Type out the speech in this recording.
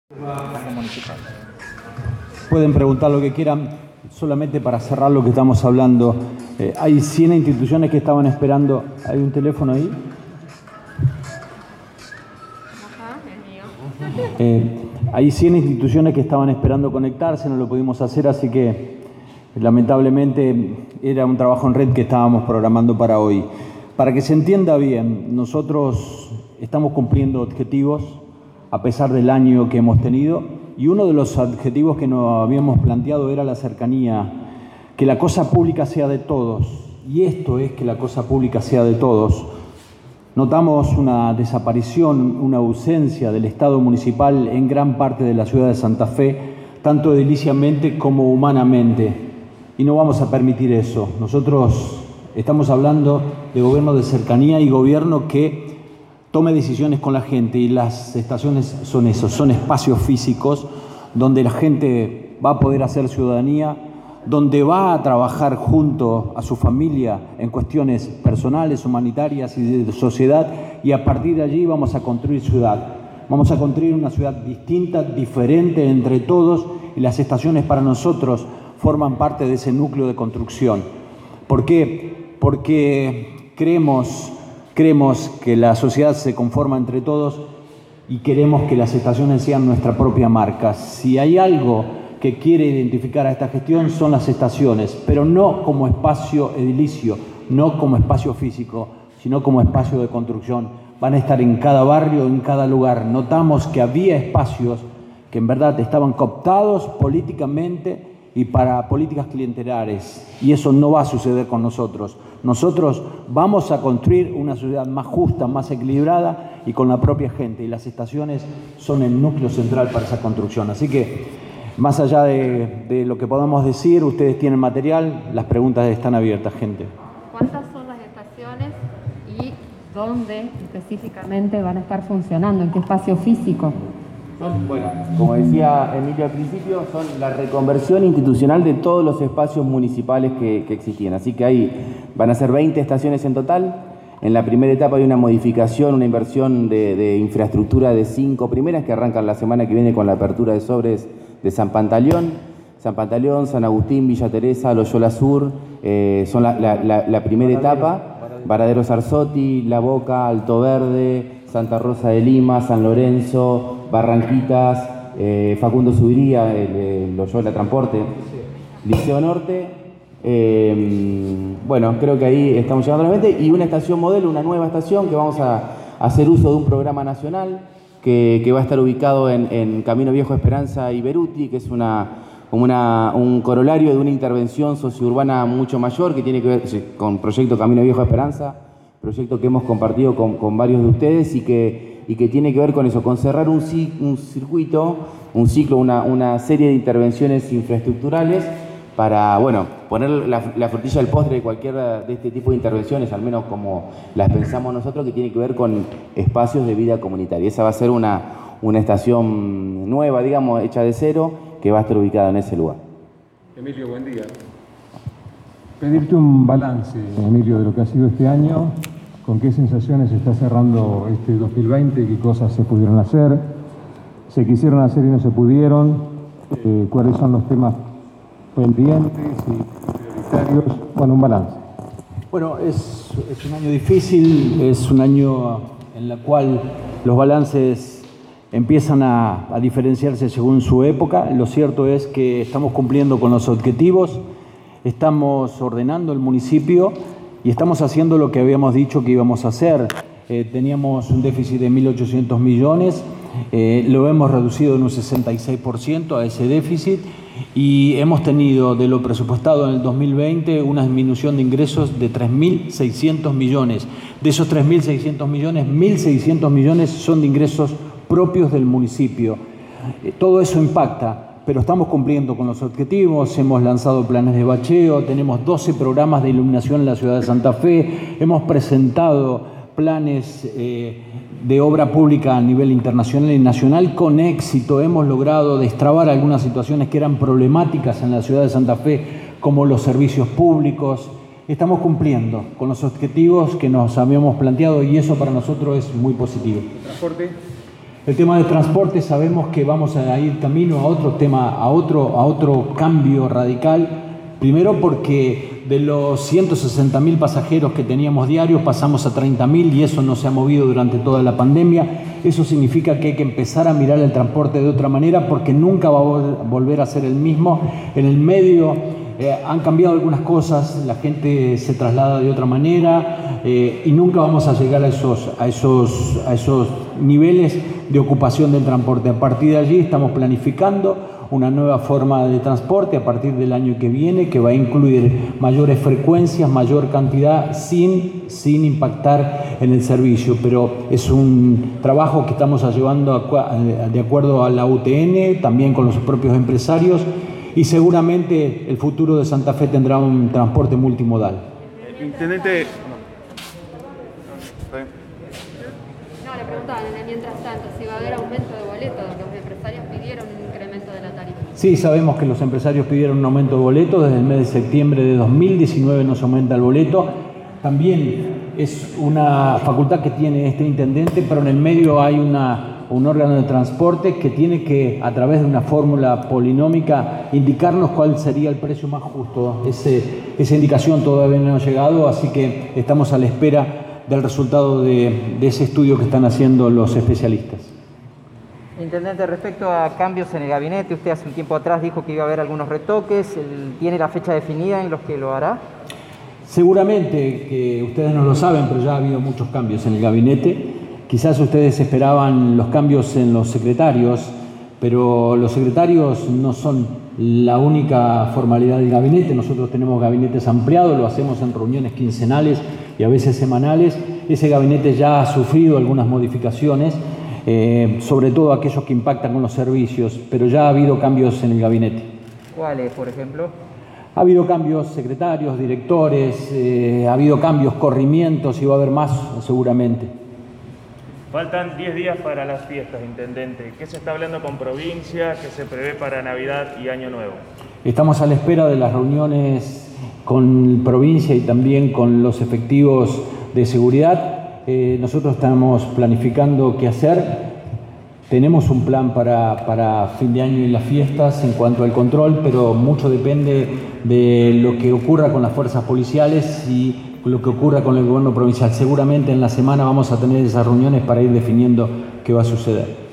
Pueden preguntar lo que quieran, solamente para cerrar lo que estamos hablando. Hay 100 instituciones que estaban esperando. ¿Hay un teléfono ahí? Ajá, el mío. Hay 100 instituciones que estaban esperando conectarse, no lo pudimos hacer, así que lamentablemente era un trabajo en red que estábamos programando para hoy. Para que se entienda bien, nosotros estamos cumpliendo objetivos a pesar del año que hemos tenido, y uno de los objetivos que nos habíamos planteado era la cercanía, que la cosa pública sea de todos, y esto es que la cosa pública sea de todos. Notamos una desaparición, una ausencia del Estado municipal en gran parte de la ciudad de Santa Fe, tanto ediliciamente como humanamente, y no vamos a permitir eso. Nosotros estamos hablando de gobierno de cercanía y gobierno que tome decisiones con la gente, y las estaciones son eso, son espacios físicos donde la gente va a poder hacer ciudadanía, donde va a trabajar junto a su familia en cuestiones personales, humanitarias y de sociedad, y a partir de allí vamos a construir ciudad. Vamos a construir una ciudad distinta, diferente entre todos, y las estaciones para nosotros forman parte de ese núcleo de construcción. ¿Por qué? Porque creemos que la sociedad se conforma entre todos y queremos que las estaciones sean nuestra propia marca. Si hay algo que quiere identificar a esta gestión son las estaciones, pero no como espacio edilicio, no como espacio físico, sino como espacio de construcción. Van a estar en cada barrio, en cada lugar. Notamos que había espacios que en verdad estaban cooptados políticamente y para políticas clientelares, y eso no va a suceder con nosotros. Nosotros vamos a construir una ciudad más justa, más equilibrada y con la propia gente, y las estaciones son el núcleo central para esa construcción. Así que, más allá de lo que podamos decir, ustedes tienen material, las preguntas están abiertas, gente. ¿Cuántas son las estaciones y dónde específicamente van a estar funcionando? ¿En qué espacio físico? Bueno, como decía Emilio al principio, son la reconversión institucional de todos los espacios municipales que existían. Así que ahí van a ser 20 estaciones en total. En la primera etapa hay una modificación, una inversión de infraestructura de 5 primeras que arrancan la semana que viene con la apertura de sobres de San Pantaleón, San Agustín, Villa Teresa, Loyola Sur, son la primera etapa. Varadero Sarzotti, La Boca, Alto Verde, Santa Rosa de Lima, San Lorenzo, Barranquitas, Facundo Subiría, Loyola Transporte, Liceo Norte. Bueno, creo que ahí estamos llegando a la mente. Y una estación modelo, una nueva estación que vamos a hacer uso de un programa nacional que va a estar ubicado en Camino Viejo Esperanza y Beruti, que es un corolario de una intervención sociourbana mucho mayor que tiene que ver con Proyecto Camino Viejo Esperanza, proyecto que hemos compartido con varios de ustedes y que tiene que ver con eso, con cerrar un circuito, un ciclo, una serie de intervenciones infraestructurales para, bueno, poner la frutilla del postre de cualquiera de este tipo de intervenciones, al menos como las pensamos nosotros, que tiene que ver con espacios de vida comunitaria. Esa va a ser una estación nueva, digamos, hecha de cero, que va a estar ubicada en ese lugar. Emilio, buen día. Pedirte un balance, Emilio, de lo que ha sido este año, con qué sensaciones está cerrando este 2020, qué cosas se pudieron hacer, se quisieron hacer y no se pudieron, cuáles son los temas pendientes y prioritarios. Bueno, un balance. Bueno, es un año difícil, es un año en el cual los balances empiezan a diferenciarse según su época. Lo cierto es que estamos cumpliendo con los objetivos, estamos ordenando el municipio y estamos haciendo lo que habíamos dicho que íbamos a hacer. Teníamos un déficit de 1.800 millones, lo hemos reducido en un 66% a ese déficit, y hemos tenido de lo presupuestado en el 2020 una disminución de ingresos de 3.600 millones. De esos 3.600 millones, 1.600 millones son de ingresos propios del municipio. Todo eso impacta, pero estamos cumpliendo con los objetivos. Hemos lanzado planes de bacheo, tenemos 12 programas de iluminación en la ciudad de Santa Fe, hemos presentado planes de obra pública a nivel internacional y nacional con éxito. Hemos logrado destrabar algunas situaciones que eran problemáticas en la ciudad de Santa Fe, como los servicios públicos. Estamos cumpliendo con los objetivos que nos habíamos planteado, y eso para nosotros es muy positivo. ¿Transporte? El tema de transporte, sabemos que vamos a ir camino a otro tema, a otro cambio radical. Primero porque de los 160.000 pasajeros que teníamos diarios pasamos a 30.000 y eso no se ha movido durante toda la pandemia. Eso significa que hay que empezar a mirar el transporte de otra manera porque nunca va a volver a ser el mismo. En el medio han cambiado algunas cosas, la gente se traslada de otra manera y nunca vamos a llegar a esos niveles de ocupación del transporte. A partir de allí estamos planificando una nueva forma de transporte a partir del año que viene, que va a incluir mayores frecuencias, mayor cantidad, sin impactar en el servicio. Pero es un trabajo que estamos llevando de acuerdo a la UTN, también con los propios empresarios, y seguramente el futuro de Santa Fe tendrá un transporte multimodal. Intendente... No, le preguntaban mientras tanto si va a haber aumento de boletos. Los empresarios pidieron un incremento de la tarifa. Sí, sabemos que los empresarios pidieron un aumento de boleto. Desde el mes de septiembre de 2019 nos aumenta el boleto. También es una facultad que tiene este intendente, pero en el medio hay un órgano de transporte que tiene que, a través de una fórmula polinómica, indicarnos cuál sería el precio más justo. Esa indicación todavía no ha llegado, así que estamos a la espera del resultado de ese estudio que están haciendo los especialistas. Intendente, respecto a cambios en el gabinete, usted hace un tiempo atrás dijo que iba a haber algunos retoques. ¿Tiene la fecha definida en los que lo hará? Seguramente que ustedes no lo saben, pero ya ha habido muchos cambios en el gabinete. Quizás ustedes esperaban los cambios en los secretarios, pero los secretarios no son la única formalidad del gabinete. Nosotros tenemos gabinetes ampliados, lo hacemos en reuniones quincenales y a veces semanales. Ese gabinete ya ha sufrido algunas modificaciones, sobre todo aquellos que impactan con los servicios, pero ya ha habido cambios en el gabinete. ¿Cuáles, por ejemplo? Ha habido cambios secretarios, directores, ha habido cambios, corrimientos y va a haber más seguramente. Faltan 10 días para las fiestas, Intendente. ¿Qué se está hablando con provincia? ¿Qué se prevé para Navidad y Año Nuevo? Estamos a la espera de las reuniones con provincia y también con los efectivos de seguridad. Nosotros estamos planificando qué hacer. Tenemos un plan para fin de año y las fiestas en cuanto al control, pero mucho depende de lo que ocurra con las fuerzas policiales y lo que ocurra con el gobierno provincial. Seguramente en la semana vamos a tener esas reuniones para ir definiendo qué va a suceder.